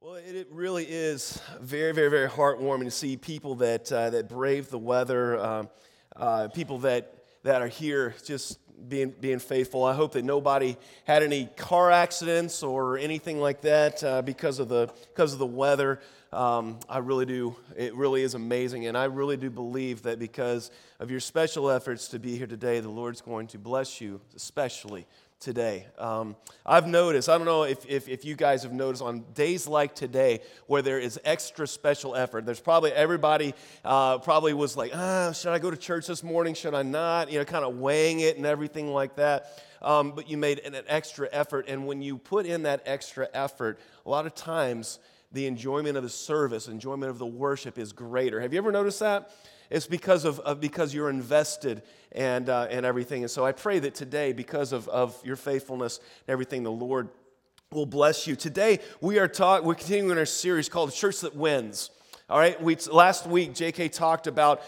Well, it really is very, very, very heartwarming to see people that brave the weather, people that are here just being faithful. I hope that nobody had any car accidents or anything like that because of the weather. I really do. It really is amazing, and I really do believe that because of your special efforts to be here today, the Lord's going to bless you, especially today. I've noticed, I don't know if you guys have noticed on days like today where there is extra special effort, there's probably everybody probably was like, should I go to church this morning? Should I not? Kind of weighing it and everything like that. But you made an extra effort, and when you put in that extra effort, a lot of times the enjoyment of the service, enjoyment of the worship is greater. Have you ever noticed that? It's because you're invested and everything. And so I pray that today, because of your faithfulness and everything, the Lord will bless you. Today we're continuing our series called "The Church That Wins." All right. Last week, J.K. talked about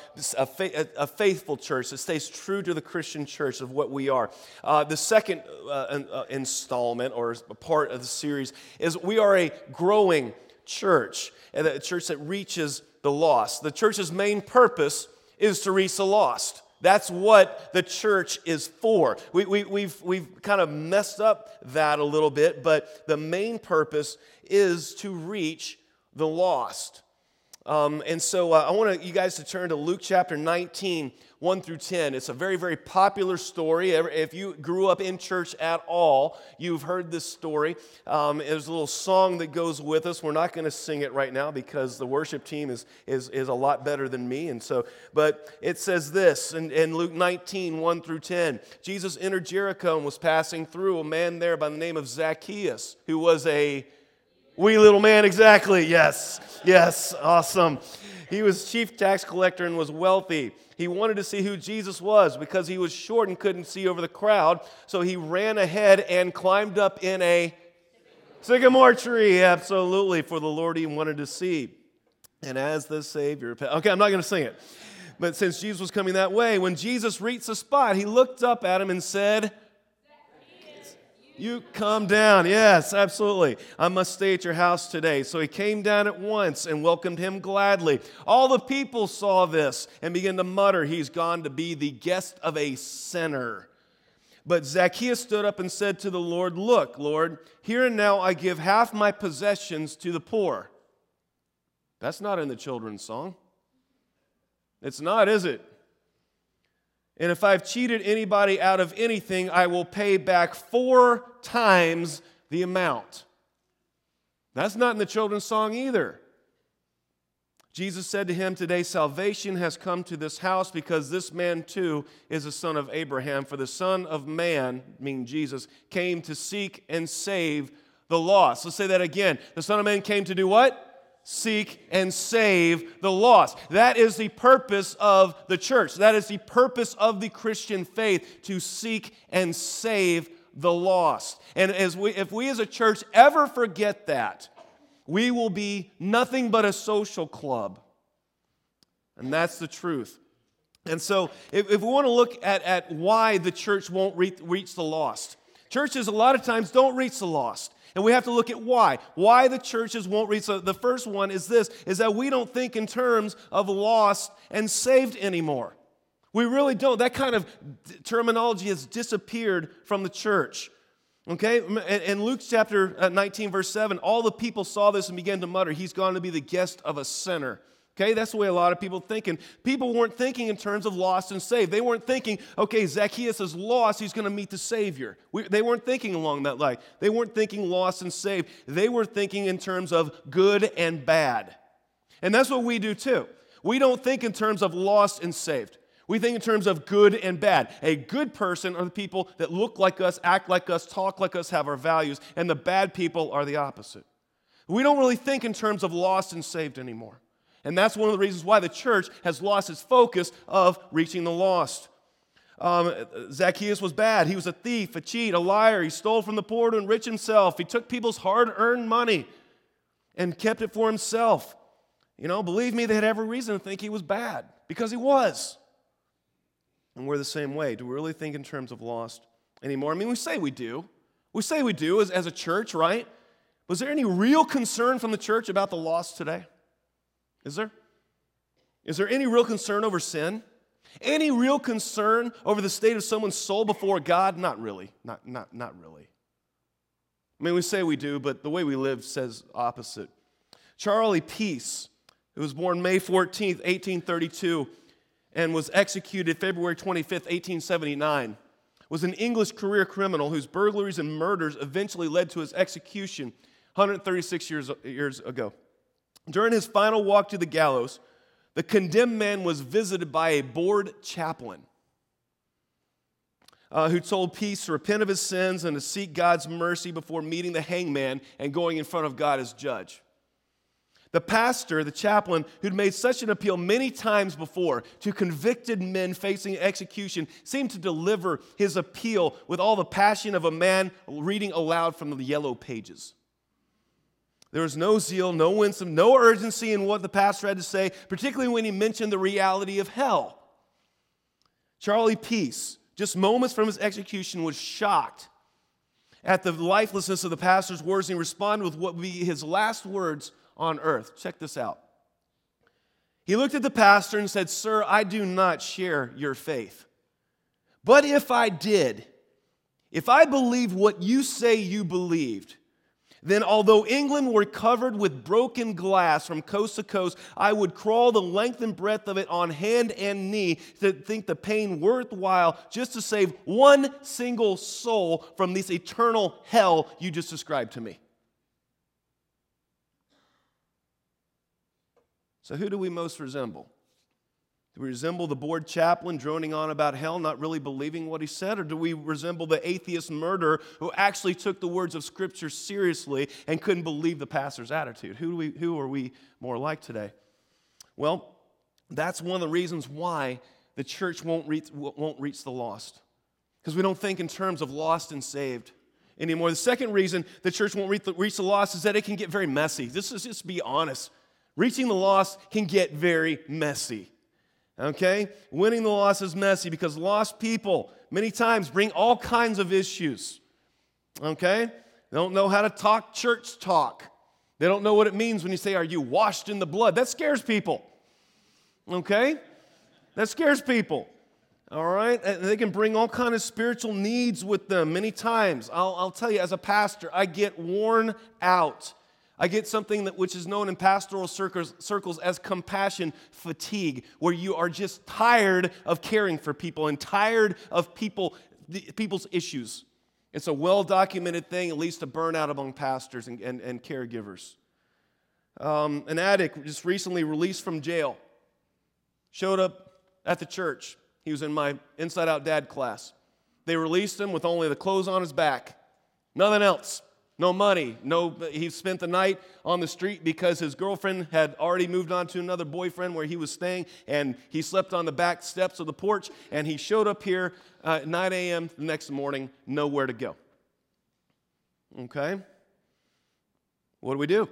a faithful church that stays true to the Christian church of what we are. The second installment or part of the series is we are a growing church, and a church that reaches the lost. The church's main purpose is to reach the lost. That's what the church is for. We've kind of messed up that a little bit, but the main purpose is to reach the lost. And so I want you guys to turn to Luke chapter 19, 1 through 10. It's a very, very popular story. If you grew up in church at all, you've heard this story. There's a little song that goes with us. We're not going to sing it right now because the worship team is a lot better than me. And so, but it says this in Luke 19, 1 through 10. Jesus entered Jericho and was passing through. A man there by the name of Zacchaeus, who was a wee little man, exactly. Yes, awesome. He was chief tax collector and was wealthy. He wanted to see who Jesus was because he was short and couldn't see over the crowd. So he ran ahead and climbed up in a sycamore tree, absolutely, for the Lord he wanted to see. And as the Savior, okay, I'm not going to sing it. But since Jesus was coming that way, when Jesus reached the spot, he looked up at him and said, "You come down." Yes, absolutely. "I must stay at your house today." So he came down at once and welcomed him gladly. All the people saw this and began to mutter, "He's gone to be the guest of a sinner." But Zacchaeus stood up and said to the Lord, "Look, Lord, here and now I give half my possessions to the poor." That's not in the children's song. It's not, is it? "And if I've cheated anybody out of anything, I will pay back 4 times the amount." That's not in the children's song either. Jesus said to him, "Today salvation has come to this house because this man too is a son of Abraham. For the Son of Man," meaning Jesus, "came to seek and save the lost." Let's say that again. The Son of Man came to do what? Seek and save the lost. That is the purpose of the church. That is the purpose of the Christian faith, to seek and save the lost. And if we as a church ever forget that, we will be nothing but a social club. And that's the truth. And so if we want to look at why the church won't reach the lost, churches a lot of times don't reach the lost. And we have to look at why. Why the churches won't reach. So the first one is this, is that we don't think in terms of lost and saved anymore. We really don't. That kind of terminology has disappeared from the church. Okay? In Luke chapter 19, verse 7, all the people saw this and began to mutter, "He's gone to be the guest of a sinner." Okay, that's the way a lot of people thinking. People weren't thinking in terms of lost and saved. They weren't thinking, okay, Zacchaeus is lost, he's going to meet the Savior. They weren't thinking along that line. They weren't thinking lost and saved. They were thinking in terms of good and bad. And that's what we do too. We don't think in terms of lost and saved. We think in terms of good and bad. A good person are the people that look like us, act like us, talk like us, have our values, and the bad people are the opposite. We don't really think in terms of lost and saved anymore. And that's one of the reasons why the church has lost its focus of reaching the lost. Zacchaeus was bad. He was a thief, a cheat, a liar. He stole from the poor to enrich himself. He took people's hard-earned money and kept it for himself. Believe me, they had every reason to think he was bad, because he was. And we're the same way. Do we really think in terms of lost anymore? I mean, we say we do. We say we do as a church, right? Was there any real concern from the church about the lost today? Is there? Is there any real concern over sin? Any real concern over the state of someone's soul before God? Not really. Not really. I mean, we say we do, but the way we live says opposite. Charlie Peace, who was born May 14th, 1832, and was executed February 25th, 1879, was an English career criminal whose burglaries and murders eventually led to his execution 136 years ago. During his final walk to the gallows, the condemned man was visited by a bored chaplain who told Peace to repent of his sins and to seek God's mercy before meeting the hangman and going in front of God as judge. The pastor, the chaplain, who'd made such an appeal many times before to convicted men facing execution, seemed to deliver his appeal with all the passion of a man reading aloud from the yellow pages. There was no zeal, no winsome, no urgency in what the pastor had to say, particularly when he mentioned the reality of hell. Charlie Peace, just moments from his execution, was shocked at the lifelessness of the pastor's words, and he responded with what would be his last words on earth. Check this out. He looked at the pastor and said, "Sir, I do not share your faith. But if I did, if I believe what you say you believed, then although England were covered with broken glass from coast to coast, I would crawl the length and breadth of it on hand and knee to think the pain worthwhile just to save one single soul from this eternal hell you just described to me." So who do we most resemble? Do we resemble the bored chaplain droning on about hell, not really believing what he said? Or do we resemble the atheist murderer who actually took the words of Scripture seriously and couldn't believe the pastor's attitude? Who are we more like today? Well, that's one of the reasons why the church won't reach the lost. Because we don't think in terms of lost and saved anymore. The second reason the church won't reach the lost is that it can get very messy. Just be honest. Reaching the lost can get very messy. Okay? Winning the lost is messy because lost people many times bring all kinds of issues. Okay? They don't know how to talk church talk. They don't know what it means when you say, "Are you washed in the blood?" That scares people. Okay? That scares people. All right? And they can bring all kinds of spiritual needs with them many times. I'll tell you, as a pastor, I get worn out. I get something which is known in pastoral circles as compassion fatigue, where you are just tired of caring for people and tired of people's issues. It's a well-documented thing. It leads to burnout among pastors and caregivers. An addict just recently released from jail showed up at the church. He was in my Inside Out Dad class. They released him with only the clothes on his back. Nothing else. No money. He spent the night on the street because his girlfriend had already moved on to another boyfriend where he was staying, and he slept on the back steps of the porch, and he showed up here at 9 a.m. the next morning, nowhere to go. Okay? What do?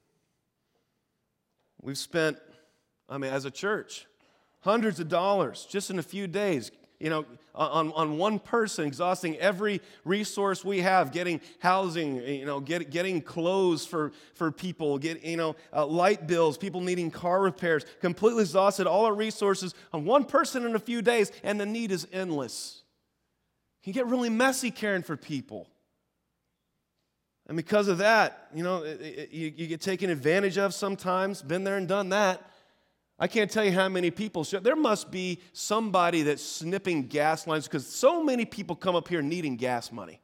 We've spent, as a church, hundreds of dollars just in a few days, on one person, exhausting every resource we have, getting housing, getting clothes for people, light bills, people needing car repairs, completely exhausted all our resources on one person in a few days, and the need is endless. You get really messy caring for people. And because of that, you get taken advantage of sometimes. Been there and done that. I can't tell you how many people. There must be somebody that's snipping gas lines because so many people come up here needing gas money.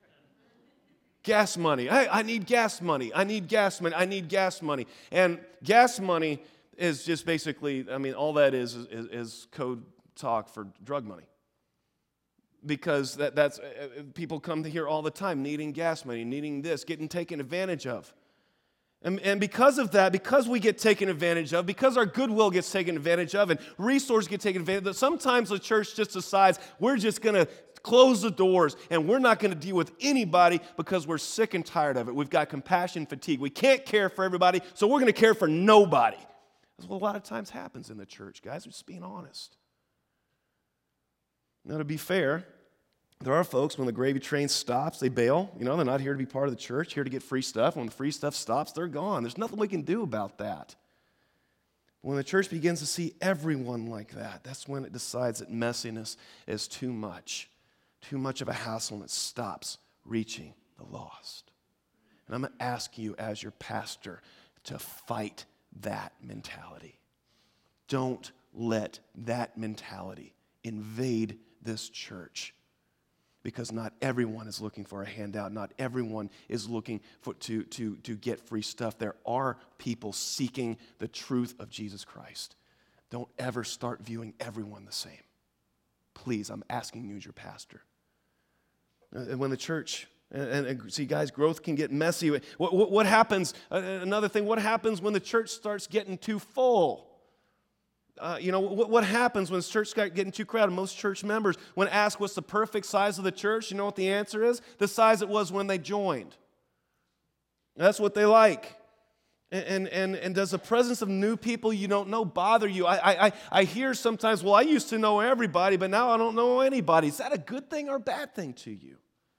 Gas money. Hey, I need gas money. I need gas money. I need gas money. And gas money is just basically, all that is code talk for drug money. Because that's people come to here all the time needing gas money, needing this, getting taken advantage of. And because of that, because we get taken advantage of, because our goodwill gets taken advantage of, and resources get taken advantage of, sometimes the church just decides we're just going to close the doors and we're not going to deal with anybody because we're sick and tired of it. We've got compassion fatigue. We can't care for everybody, so we're going to care for nobody. That's what a lot of times happens in the church, guys. We're just being honest. Now, to be fair, There are folks, when the gravy train stops, they bail. They're not here to be part of the church, here to get free stuff. When the free stuff stops, they're gone. There's nothing we can do about that. When the church begins to see everyone like that, that's when it decides that messiness is too much of a hassle, and it stops reaching the lost. And I'm going to ask you as your pastor to fight that mentality. Don't let that mentality invade this church, because not everyone is looking for a handout. Not everyone is looking to get free stuff. There are people seeking the truth of Jesus Christ. Don't ever start viewing everyone the same. Please, I'm asking you as your pastor. And when the church, and see, guys, growth can get messy. What happens, another thing, what happens when the church starts getting too full? What happens when the church starts getting too crowded? Most church members, when asked what's the perfect size of the church, you know what the answer is? The size it was when they joined. That's what they like. And does the presence of new people you don't know bother you? I hear sometimes, well, I used to know everybody, but now I don't know anybody. Is that a good thing or a bad thing to you?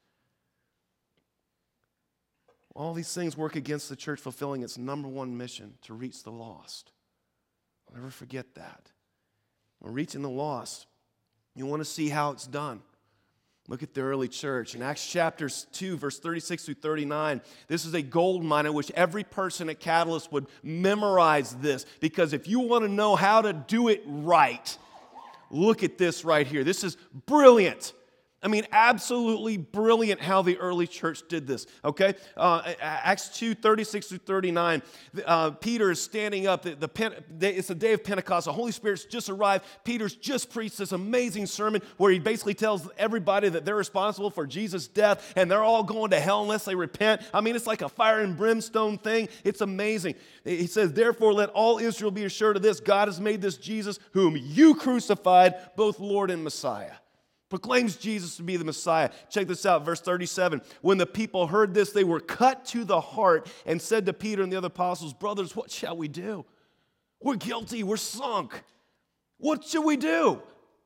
All these things work against the church fulfilling its number one mission, to reach the lost. I'll never forget that. When reaching the lost, you want to see how it's done. Look at the early church. In Acts chapter 2, verse 36 through 39, this is a gold mine in which every person at Catalyst would memorize this, because if you want to know how to do it right, look at this right here. This is brilliant. Absolutely brilliant how the early church did this, okay? Acts 2, 36 through 39, Peter is standing up. It's the day of Pentecost. The Holy Spirit's just arrived. Peter's just preached this amazing sermon where he basically tells everybody that they're responsible for Jesus' death, and they're all going to hell unless they repent. It's like a fire and brimstone thing. It's amazing. He says, therefore, let all Israel be assured of this. God has made this Jesus, whom you crucified, both Lord and Messiah. Proclaims Jesus to be the Messiah. Check this out, verse 37. When the people heard this, they were cut to the heart and said to Peter and the other apostles, brothers, what shall we do? We're guilty. We're sunk. What should we do?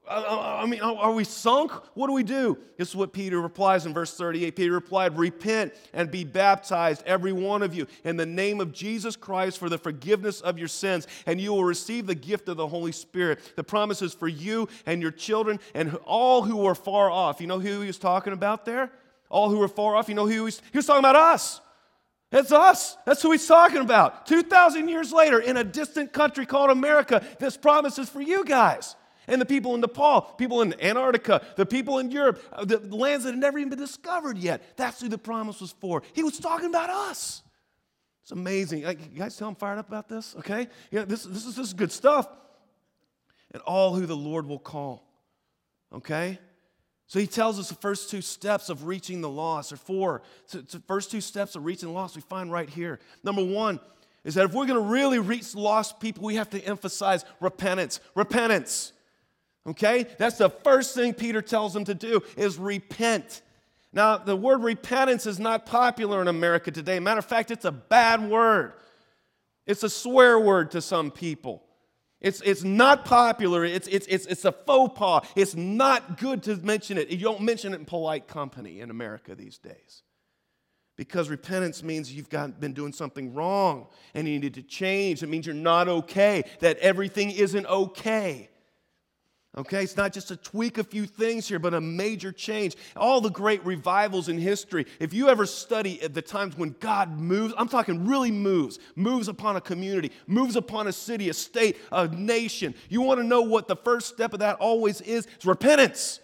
Are we sunk? What do we do? This is what Peter replies in verse 38. Peter replied, repent and be baptized, every one of you, in the name of Jesus Christ for the forgiveness of your sins, and you will receive the gift of the Holy Spirit. The promise is for you and your children and all who are far off. You know who he was talking about there? All who are far off. You know who he was talking about? Us. It's us. That's who he's talking about. 2,000 years later, in a distant country called America, this promise is for you guys. And the people in Nepal, people in Antarctica, the people in Europe, the lands that had never even been discovered yet. That's who the promise was for. He was talking about us. It's amazing. You guys tell I'm fired up about this, okay? Yeah, this is good stuff. And all who the Lord will call, okay? So he tells us the first two steps of reaching the lost, or four. So the first two steps of reaching the lost we find right here. Number one is that if we're going to really reach lost people, we have to emphasize repentance. Repentance. Okay? That's the first thing Peter tells them to do, is repent. Now, the word repentance is not popular in America today. Matter of fact, it's a bad word. It's a swear word to some people. It's not popular. It's a faux pas. It's not good to mention it. You don't mention it in polite company in America these days. Because repentance means you've been doing something wrong and you need to change. It means you're not okay, that everything isn't okay. Okay, it's not just to tweak a few things here, but a major change. All the great revivals in history, if you ever study at the times when God moves, I'm talking really moves upon a community, moves upon a city, a state, a nation. You want to know what the first step of that always is? It's repentance.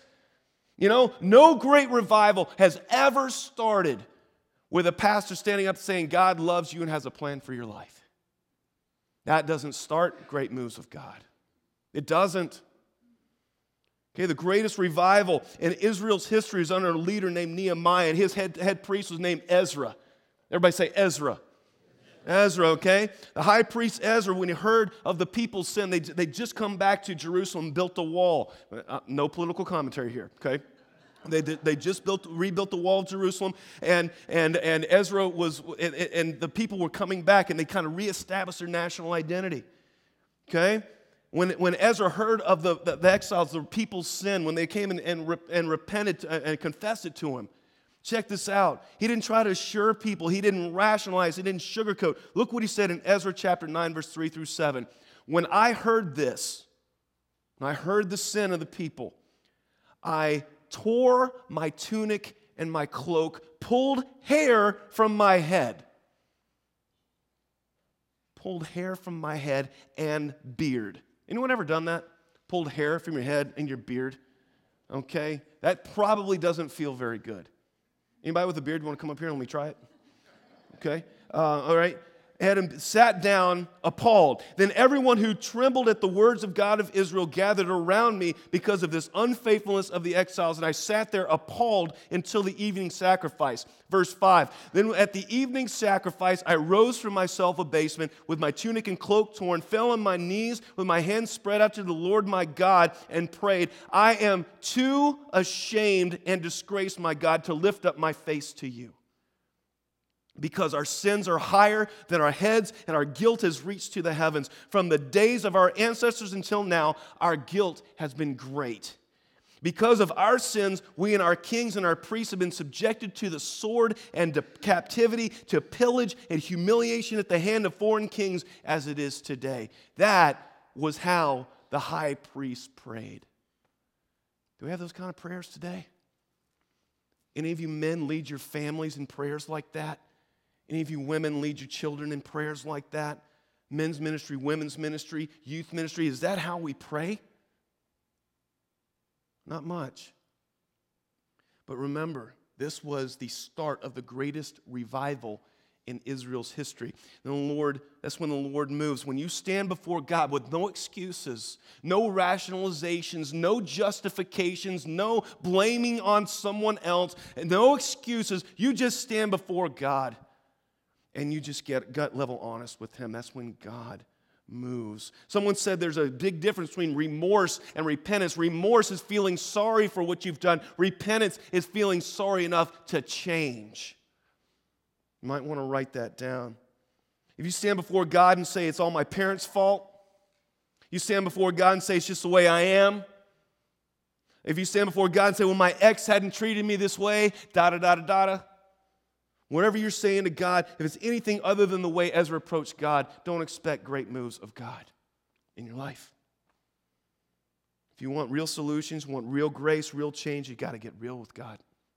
No great revival has ever started with a pastor standing up saying, God loves you and has a plan for your life. That doesn't start great moves of God. It doesn't. Okay, the greatest revival in Israel's history is under a leader named Nehemiah, and his head priest was named Ezra. Everybody say Ezra. Ezra, okay? The high priest Ezra, when he heard of the people's sin, they just come back to Jerusalem and built a wall. No political commentary here, okay? They just rebuilt the wall of Jerusalem, and Ezra was, and the people were coming back, and they kind of reestablished their national identity, okay? When Ezra heard of the exiles, the people's sin, when they came and repented and confessed it to him, check this out. He didn't try to assure people. He didn't rationalize. He didn't sugarcoat. Look what he said in Ezra chapter 9, verse 3 through 7. When I heard this, when I heard the sin of the people, I tore my tunic and my cloak, pulled hair from my head. Pulled hair from my head and beard. Anyone ever done that? Pulled hair from your head and your beard? Okay? That probably doesn't feel very good. Anybody with a beard, you want to come up here and let me try it? Okay? All right. And sat down appalled. Then everyone who trembled at the words of God of Israel gathered around me because of this unfaithfulness of the exiles, and I sat there appalled until the evening sacrifice. Verse 5, then at the evening sacrifice I rose from my self-abasement with my tunic and cloak torn, fell on my knees with my hands spread out to the Lord my God, and prayed, I am too ashamed and disgraced, my God, to lift up my face to you. Because our sins are higher than our heads, and our guilt has reached to the heavens. From the days of our ancestors until now, our guilt has been great. Because of our sins, we and our kings and our priests have been subjected to the sword and to captivity, to pillage and humiliation at the hand of foreign kings, as it is today. That was how the high priest prayed. Do we have those kind of prayers today? Any of you men lead your families in prayers like that? Any of you women lead your children in prayers like that? Men's ministry, women's ministry, youth ministry. Is that how we pray? Not much. But remember, this was the start of the greatest revival in Israel's history. And that's when the Lord moves. When you stand before God with no excuses, no rationalizations, no justifications, no blaming on someone else, and no excuses, you just stand before God. And you just get gut level honest with Him. That's when God moves. Someone said there's a big difference between remorse and repentance. Remorse is feeling sorry for what you've done. Repentance is feeling sorry enough to change. You might want to write that down. If you stand before God and say it's all my parents' fault, you stand before God and say it's just the way I am. If you stand before God and say, well, my ex hadn't treated me this way, da-da-da-da-da-da. Whatever you're saying to God, if it's anything other than the way Ezra approached God, don't expect great moves of God in your life. If you want real solutions, want real grace, real change, you got to get real with God.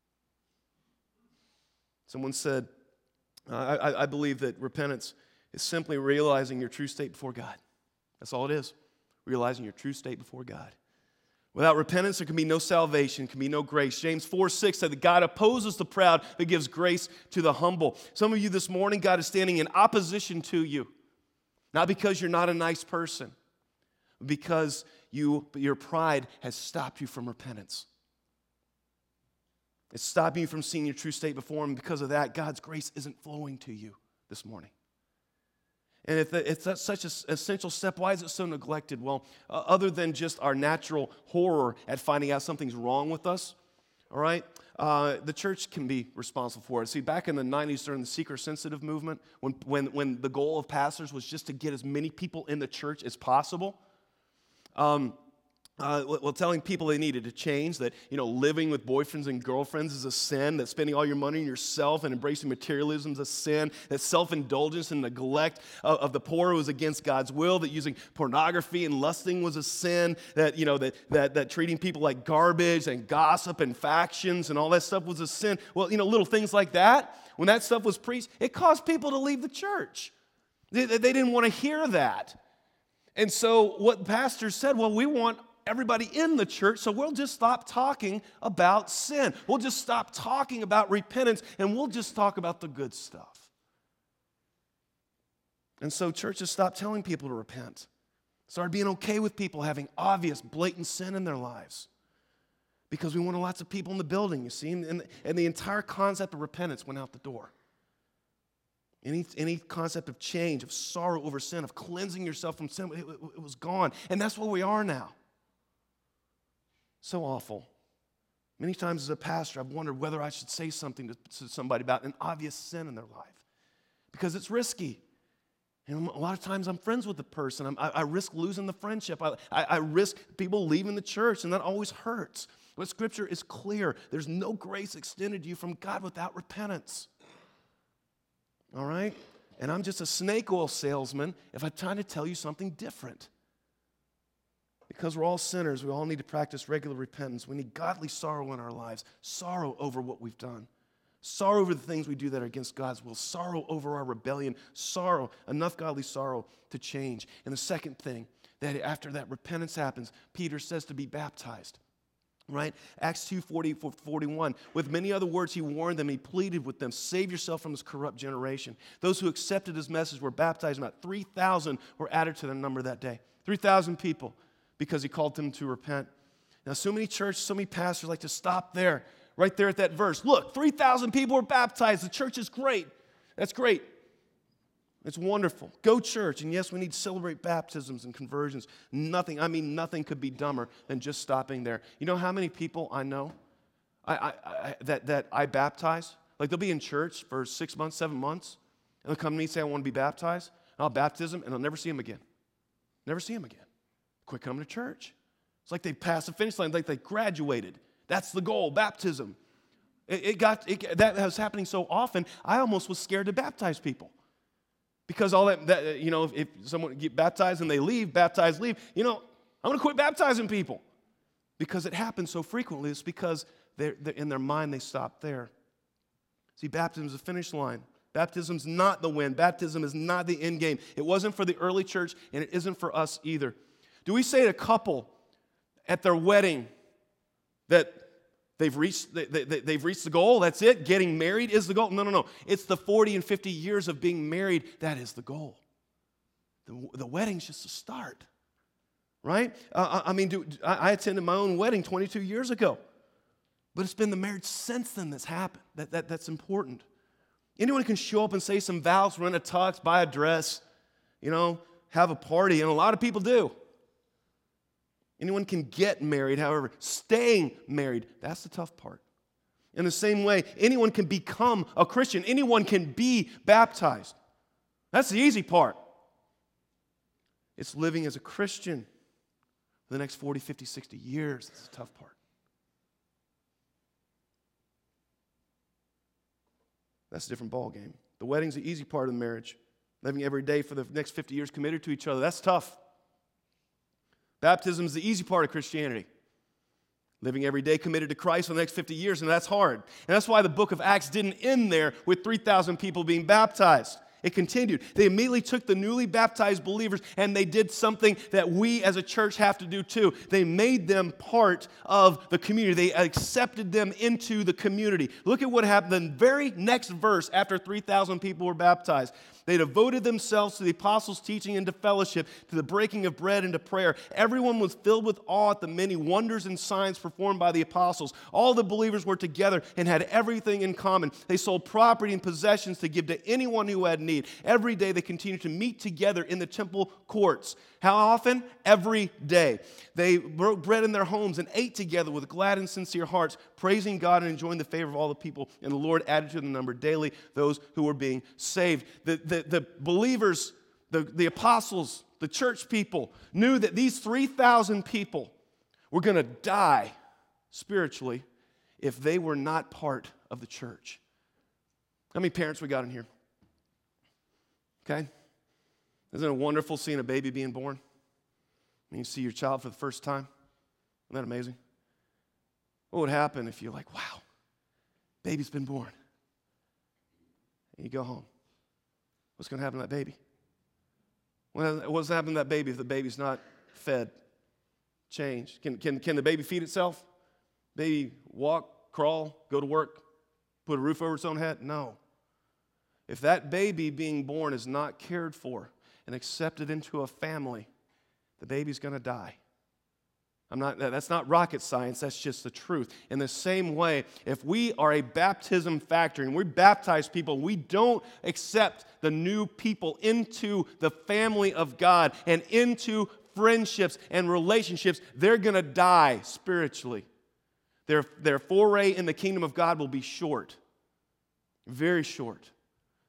Someone said, I believe that repentance is simply realizing your true state before God. That's all it is, realizing your true state before God. Without repentance, there can be no salvation, can be no grace. James 4:6 said that God opposes the proud, but gives grace to the humble. Some of you this morning, God is standing in opposition to you. Not because you're not a nice person, but because your pride has stopped you from repentance. It's stopping you from seeing your true state before Him. Because of that, God's grace isn't flowing to you this morning. And if that's such an essential step, why is it so neglected? Well, other than just our natural horror at finding out something's wrong with us, all right, the church can be responsible for it. See, back in the 90s during the seeker-sensitive movement, when the goal of pastors was just to get as many people in the church as possible, telling people they needed to change, that living with boyfriends and girlfriends is a sin, that spending all your money on yourself and embracing materialism is a sin, that self-indulgence and neglect of the poor was against God's will, that using pornography and lusting was a sin, that that treating people like garbage and gossip and factions and all that stuff was a sin. Well, little things like that, when that stuff was preached, it caused people to leave the church. They didn't want to hear that. And so what pastors said, well, we want everybody in the church, so we'll just stop talking about sin. We'll just stop talking about repentance, and we'll just talk about the good stuff. And so churches stopped telling people to repent. Started being okay with people having obvious, blatant sin in their lives. Because we wanted lots of people in the building, you see, and the entire concept of repentance went out the door. Any concept of change, of sorrow over sin, of cleansing yourself from sin, it was gone. And that's where we are now. So awful. Many times as a pastor, I've wondered whether I should say something to somebody about an obvious sin in their life. Because it's risky. You know, a lot of times I'm friends with the person. I risk losing the friendship. I risk people leaving the church, and that always hurts. But Scripture is clear. There's no grace extended to you from God without repentance. All right? And I'm just a snake oil salesman if I'm trying to tell you something different. Because we're all sinners, we all need to practice regular repentance. We need godly sorrow in our lives, sorrow over what we've done, sorrow over the things we do that are against God's will, sorrow over our rebellion, sorrow, enough godly sorrow to change. And the second thing, that after that repentance happens, Peter says to be baptized. Right? Acts 2:40-41. With many other words, he warned them, he pleaded with them, save yourself from this corrupt generation. Those who accepted his message were baptized. About 3,000 were added to their number that day. 3,000 people, because he called them to repent. Now, so many churches, so many pastors like to stop there, right there at that verse. Look, 3,000 people were baptized. The church is great. That's great. It's wonderful. Go church. And yes, we need to celebrate baptisms and conversions. Nothing could be dumber than just stopping there. You know how many people I know that I baptize? Like they'll be in church for 6 months, 7 months, and they'll come to me and say, I want to be baptized. And I'll baptize them, and I'll never see them again. Never see them again. Quit coming to church. It's like they passed the finish line, like they graduated. That's the goal, baptism. That was happening so often, I almost was scared to baptize people. Because all that, you know, if someone get baptized and they leave, baptized, leave, you know, I'm going to quit baptizing people. Because it happens so frequently. It's because they're in their mind they stop there. See, baptism is the finish line. Baptism's not the win. Baptism is not the end game. It wasn't for the early church, and it isn't for us either. Do we say to a couple at their wedding that they've reached the goal? That's it? Getting married is the goal? No. It's the 40 and 50 years of being married. That is the goal. The wedding's just a start, right? I attended my own wedding 22 years ago. But it's been the marriage since then that's happened. That's important. Anyone can show up and say some vows, rent a tux, buy a dress, you know, have a party, and a lot of people do. Anyone can get married, however, staying married, that's the tough part. In the same way, anyone can become a Christian. Anyone can be baptized. That's the easy part. It's living as a Christian for the next 40, 50, 60 years. That's the tough part. That's a different ballgame. The wedding's the easy part of the marriage. Living every day for the next 50 years committed to each other, that's tough. Baptism is the easy part of Christianity. Living every day committed to Christ for the next 50 years, and that's hard. And that's why the book of Acts didn't end there with 3,000 people being baptized. It continued. They immediately took the newly baptized believers and they did something that we as a church have to do too. They made them part of the community. They accepted them into the community. Look at what happened. The very next verse after 3,000 people were baptized. They devoted themselves to the apostles' teaching and to fellowship, to the breaking of bread and to prayer. Everyone was filled with awe at the many wonders and signs performed by the apostles. All the believers were together and had everything in common. They sold property and possessions to give to anyone who had need. Every day they continued to meet together in the temple courts. How often? Every day. They broke bread in their homes and ate together with glad and sincere hearts, praising God and enjoying the favor of all the people. And the Lord added to the number daily those who were being saved. The believers, the apostles, the church people knew that these 3,000 people were going to die spiritually if they were not part of the church. How many parents we got in here? Okay? Isn't it wonderful seeing a baby being born? And you see your child for the first time? Isn't that amazing? What would happen if you're like, wow, baby's been born? And you go home. What's going to happen to that baby? What's going to happen to that baby if the baby's not fed, changed? Can the baby feed itself? Baby walk, crawl, go to work, put a roof over its own head? No. If that baby being born is not cared for and accepted into a family, the baby's going to die. That's not rocket science, that's just the truth. In the same way, if we are a baptism factory and we baptize people, we don't accept the new people into the family of God and into friendships and relationships, they're going to die spiritually. Their foray in the kingdom of God will be short, very short.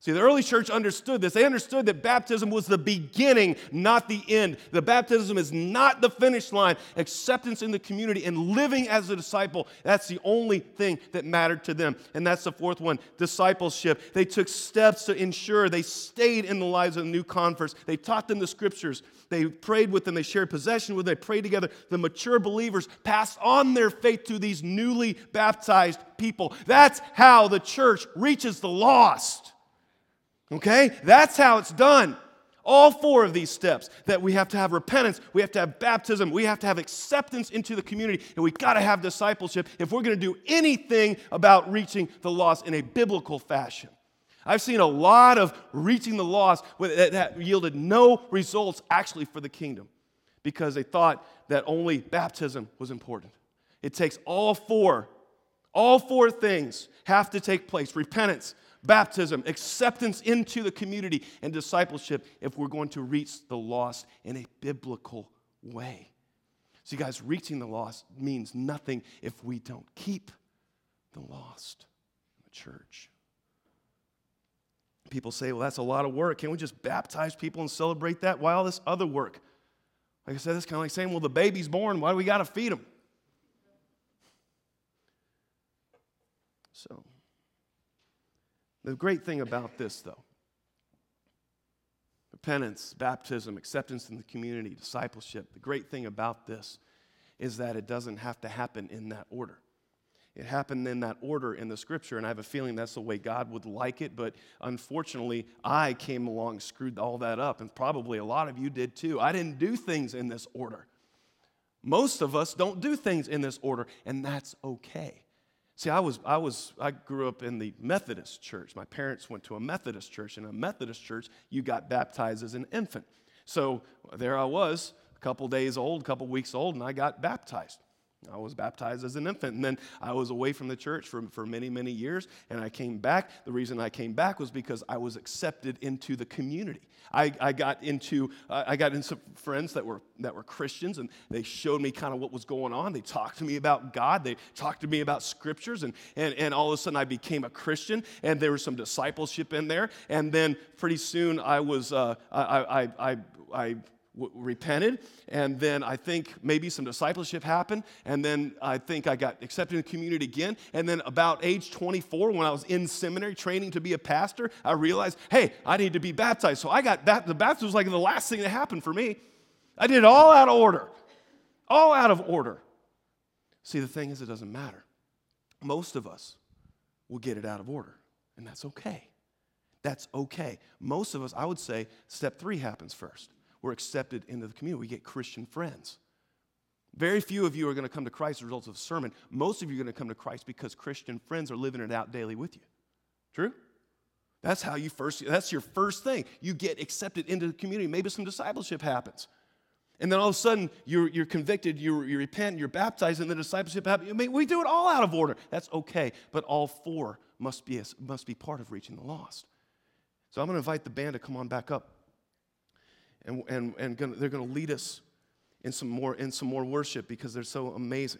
See, the early church understood this. They understood that baptism was the beginning, not the end. The baptism is not the finish line. Acceptance in the community and living as a disciple, that's the only thing that mattered to them. And that's the fourth one, discipleship. They took steps to ensure they stayed in the lives of the new converts. They taught them the scriptures. They prayed with them. They shared possession with them. They prayed together. The mature believers passed on their faith to these newly baptized people. That's how the church reaches the lost. Okay? That's how it's done. All four of these steps, that we have to have repentance, we have to have baptism, we have to have acceptance into the community, and we got to have discipleship if we're going to do anything about reaching the lost in a biblical fashion. I've seen a lot of reaching the lost that yielded no results actually for the kingdom because they thought that only baptism was important. It takes all four things have to take place: repentance, baptism, acceptance into the community, and discipleship if we're going to reach the lost in a biblical way. See, guys, reaching the lost means nothing if we don't keep the lost in the church. People say, well, that's a lot of work. Can't we just baptize people and celebrate that? Why all this other work? Like I said, it's kind of like saying, well, the baby's born. Why do we got to feed him? So, the great thing about this, though, repentance, baptism, acceptance in the community, discipleship, the great thing about this is that it doesn't have to happen in that order. It happened in that order in the scripture, and I have a feeling that's the way God would like it, but unfortunately, I came along, screwed all that up, and probably a lot of you did too. I didn't do things in this order. Most of us don't do things in this order, and that's okay. See, I grew up in the Methodist church. My parents went to a Methodist church. In a Methodist church, you got baptized as an infant. So there I was, a couple days old, a couple weeks old, and I got baptized. I was baptized as an infant, and then I was away from the church for many, many years, and I came back. The reason I came back was because I was accepted into the community. I got into friends that were Christians, and they showed me kind of what was going on. They talked to me about God. They talked to me about scriptures, and all of a sudden I became a Christian, and there was some discipleship in there. And then pretty soon I repented, and then I think maybe some discipleship happened, and then I think I got accepted in the community again, and then about age 24, when I was in seminary training to be a pastor, I realized, hey, I need to be baptized. So I got the baptism was like the last thing that happened for me. I did it all out of order. All out of order. See, the thing is, it doesn't matter. Most of us will get it out of order, and that's okay. That's okay. Most of us, I would say, step 3 happens first. We're accepted into the community. We get Christian friends. Very few of you are going to come to Christ as a result of a sermon. Most of you are going to come to Christ because Christian friends are living it out daily with you. True? That's your first thing. You get accepted into the community. Maybe some discipleship happens. And then all of a sudden, you're convicted, you repent, you're baptized, and the discipleship happens. I mean, we do it all out of order. That's okay. But all 4 must be part of reaching the lost. So I'm going to invite the band to come on back up. And they're going to lead us in some more worship because they're so amazing.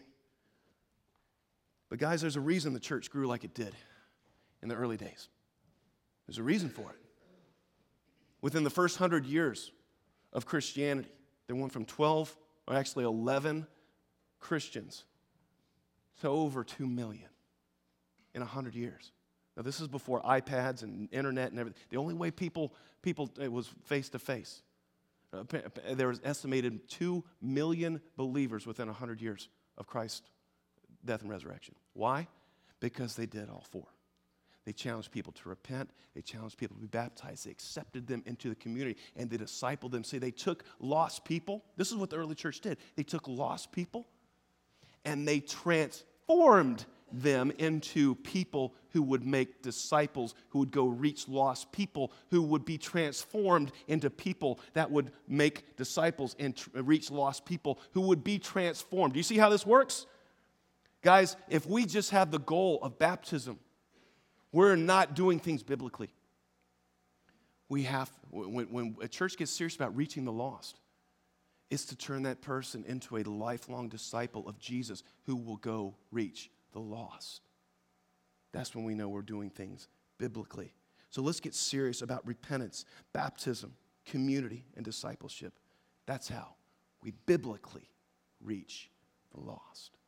But guys, there's a reason the church grew like it did in the early days. There's a reason for it. Within the first 100 years of Christianity, they went from 12, or actually 11 Christians to over 2 million in 100 years. Now, this is before iPads and internet and everything. The only way people it was face to face. There was estimated 2 million believers within 100 years of Christ's death and resurrection. Why? Because they did all 4. They challenged people to repent. They challenged people to be baptized. They accepted them into the community, and they discipled them. See, they took lost people. This is what the early church did. They took lost people, and they transformed them into people who would make disciples, who would go reach lost people, who would be transformed into people that would make disciples and reach lost people who would be transformed. Do you see how this works? Guys, if we just have the goal of baptism, we're not doing things biblically. When a church gets serious about reaching the lost, it's to turn that person into a lifelong disciple of Jesus who will go reach the lost. That's when we know we're doing things biblically. So let's get serious about repentance, baptism, community, and discipleship. That's how we biblically reach the lost.